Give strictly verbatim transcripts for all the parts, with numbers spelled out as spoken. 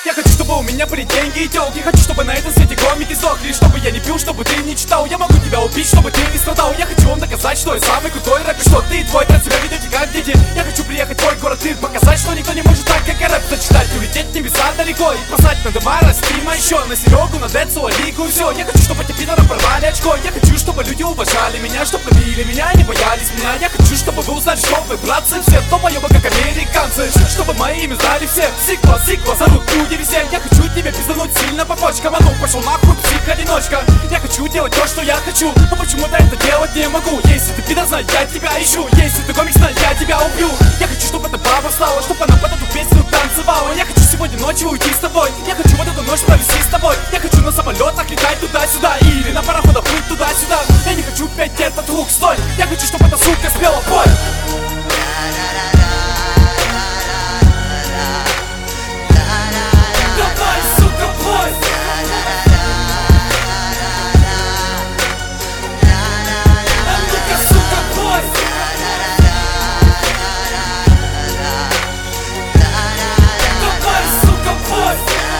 Я хочу, чтобы у меня были деньги и тёлки. Хочу, чтобы на этом свете комики сдохли. Чтобы я не пил, чтобы ты не читал. Я могу тебя убить, чтобы ты не страдал. Я хочу вам доказать, что я самый крутой рэпер, что ты и твой брат себя ведете как дети. Я хочу приехать в твой город и показать, что никто не может так, как я рэп зачитать. Улететь в небеса далеко и послать на дома Растима еще. На Серегу, на Децу, Алику и все. Я хочу, чтобы эти пидоры порвали очко. Я хочу, чтобы люди уважали меня, чтобы любили меня и не боялись меня. Я хочу, чтобы вы узнали, что вы, братцы, все долбоёбы, как американцы. Чтобы мои имя знали все. Сиква, сиква, зовут люди все. Я хочу тебе пиздануть сильно по почкам. А ну пошел нахуй, псих-одиночка. Я хочу делать то, что я хочу, но почему-то это делать не могу. Если ты пидор, знай, я тебя ищу. Если ты комик, знай, я тебя убью. Я хочу, чтобы эта баба встала, чтобы она под эту песню танцевала. Я хочу сегодня ночью уйти с тобой. Я хочу вот эту ночь провести с тобой. Я хочу на самолетах летать туда-сюда или на пароходах плыть туда-сюда. Я не хочу петь этот лук, стой. Я хочу, чтобы эта сука спела, пой. Давай, сука, пой. А ну-ка, сука, пой. Давай, сука, пой.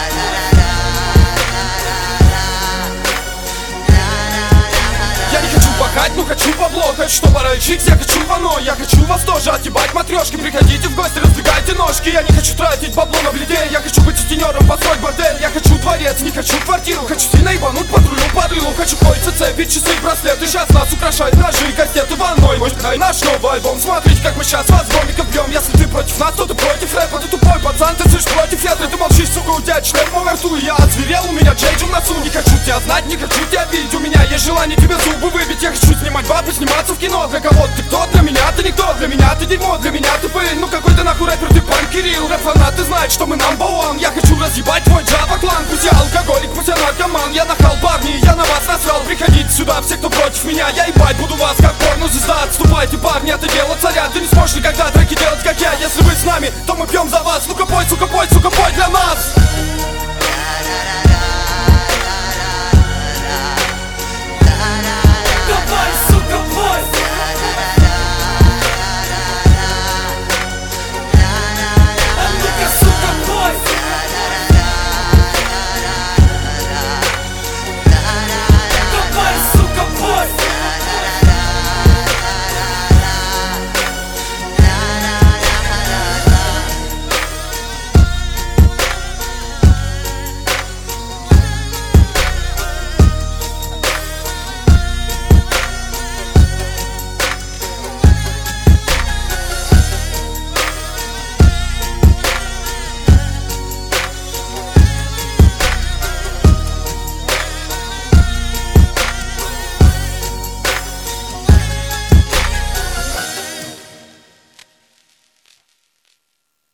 Я не хочу пахать, но хочу бабло. Хочу, чтобы рычить, я хочу вано. Я хочу вас тоже отъебать матрешки. Приходите в гости, раздвигайте ножки. Я не хочу тратить бабло на бледей. Я хочу быть сутенером, построить бордель. Я хочу дворец, не хочу квартиру. Хочу сильно ебануть патрулю под рылу. Хочу кольца, цепи, часы, браслеты. Сейчас нас украшают ножи, кастеты ванной. Мой дай наш новый альбом. Смотрите, как мы сейчас вас гомиков бьем. Если ты против нас, то ты против рэпа. Ты тупой пацан, ты слышишь против ветра. Ты молчишь, сука, у тебя член в рту. Я озверел, у меня джейджи в носу. Не хочу тебя знать, не хочу тебя видеть. У меня есть желание тебе зубы выбить. Я хочу снимать бабы, сниматься в кино. Для кого ты кто? Для меня ты никто. Для меня ты дерьмо, для меня ты пыль. Ну какой ты нахуй рэпер, ты пан Кирилл. Рэп-фанаты знают, что мы number one. Я хочу разъебать твой джава-клан. Пусть я алкоголик, пусть я наркоман. Я нахал, парни, я на вас насрал. Приходите сюда, все, кто против меня. Я ебать буду вас, как порно-звезда. Отступайте, парни, это дело царя. Ты не сможешь никогда треки делать, как я. Если вы с нами, то мы пьем за вас. Ну-ка пой, сука, пой, сука, пой для нас.